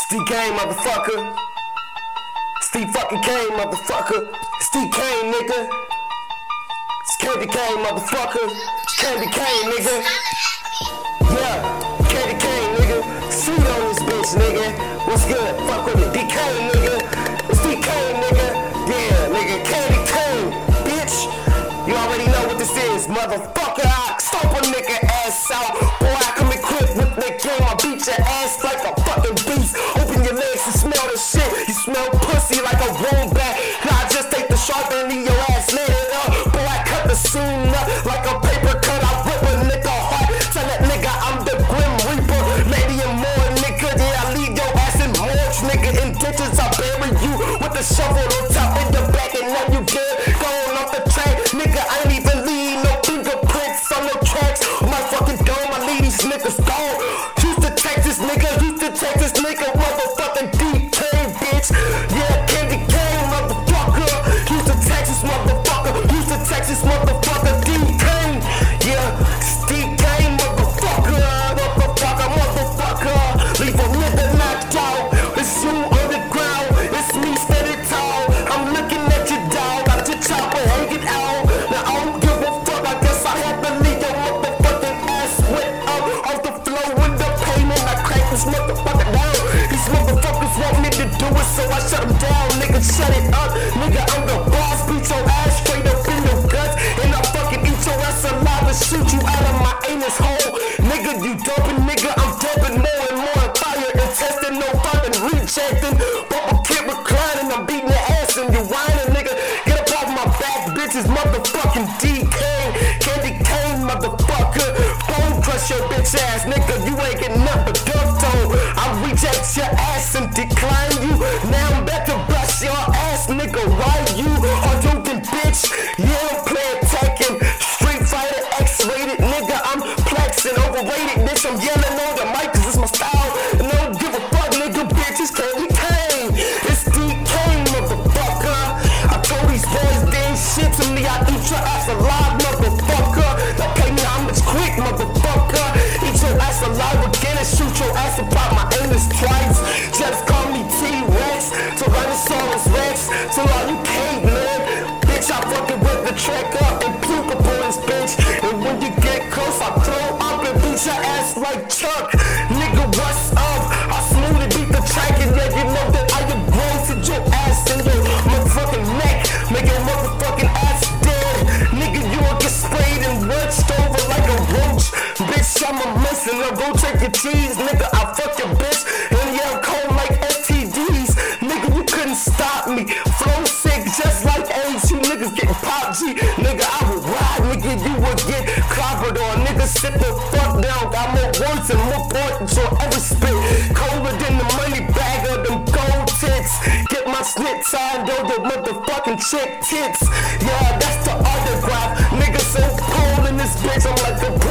Steve Kane, motherfucker. Steve fucking Kane, motherfucker. Steve Kane, nigga. It's Candy Kane, motherfucker. It's Candy Kane, nigga. Yeah, Candy Kane, nigga. Sweet on this bitch, nigga. What's good? Fuck with me. D Kane, nigga. It's D Kane, nigga. Yeah, nigga. Candy Kane, bitch. You already know what this is, motherfucker. I stomp a nigga ass out. Boy, I come equipped with the game. I beat your ass like a fucking beast. Open your legs and smell the shit. You smell pussy like a wombat. Now I just take the sharp and leave your ass lit up. Boy, I cut the scene up like a paper cut. I rip a nigga heart. Tell that nigga I'm the Grim Reaper. Maybe and more, nigga. Yeah, I leave your ass in morgue, nigga. In ditches, I bury you with a shovel on top in the back. And now you dead. Going off the track, nigga. I ain't even leave no fingerprints on the tracks. My fucking dome, I leave these niggas gone. Houston, Texas, nigga. Houston, Texas, nigga. Motherfucking D Kane, bitch. Yeah, Candy Kane, motherfucker. Houston, Texas, motherfucker. Houston, Texas, motherfucker. D Kane, yeah. Steve Kane, motherfucker. Motherfucker. Leave a nigga knocked out. It's you on the ground. It's me standing tall. I'm looking at you, dog. Got your chopper hanging out. Now I don't give a fuck. I guess I have to leave your motherfucking ass wet up off the floor with the payment. I crank this motherfucker down. These motherfuckers want me to do it, so I shut them down. Nigga, shut it up. Nigga, I'm the boss. Beat your ass straight up in your guts. And I fucking eat your ass alive and shoot you out of my anus hole. Nigga, you doping, nigga. I'm dumping more and more fire and testing, no fucking rejecting. Bubble kid reclining. I'm beating your ass and you whining, nigga. Get up off my back, bitches. Motherfucking D Kane. Candy Kane, motherfucker. Bone crush your bitch ass, nigga. You ain't getting nothing but duck tone. I reject your ass and decline you. Now I'm back to bust your ass, nigga. Why you are joking, bitch? Yeah, I'm playing Tekken. Street Fighter X-rated, nigga. I'm flexing, overrated, bitch. I'm yelling on the mic 'cause it's my style. And I don't give a fuck, nigga, bitch. It's Candy Kane. It's D Kane, motherfucker. I told these boys they ain't shit to me. I eat your ass alive, motherfucker. Now pay me homage quick, motherfucker. Eat your ass alive again and shoot your ass about my anus twice. Just call me T-Rex, Tyrannosaurus Rex, till all you cavemen. Bitch, I fucking whip the track up and puke upon this bitch. And when you get close, I throw up and beat your ass like Chuck. Nigga, what's up? I smooth and beat the track and let you know that I am grown to your ass and your motherfucking neck. Make your motherfucking ass dead. Nigga, you will get sprayed and runched over like a roach. Bitch, I'm a messenger. Go take your cheese, nigga. I fuck your bitch. And yeah, I'm cold like STDs. Nigga, you couldn't stop me. Flow sick just like AIDS. You niggas getting pop G. Nigga, I would ride. Nigga, you would get clobbered on. Nigga, sit the fuck down. Got more words and more points on every spit. Colder than the money bag of them gold tits. Get my snit signed on the motherfucking chick tits. Yeah, that's the autograph. Nigga, so cold in this bitch. I'm like a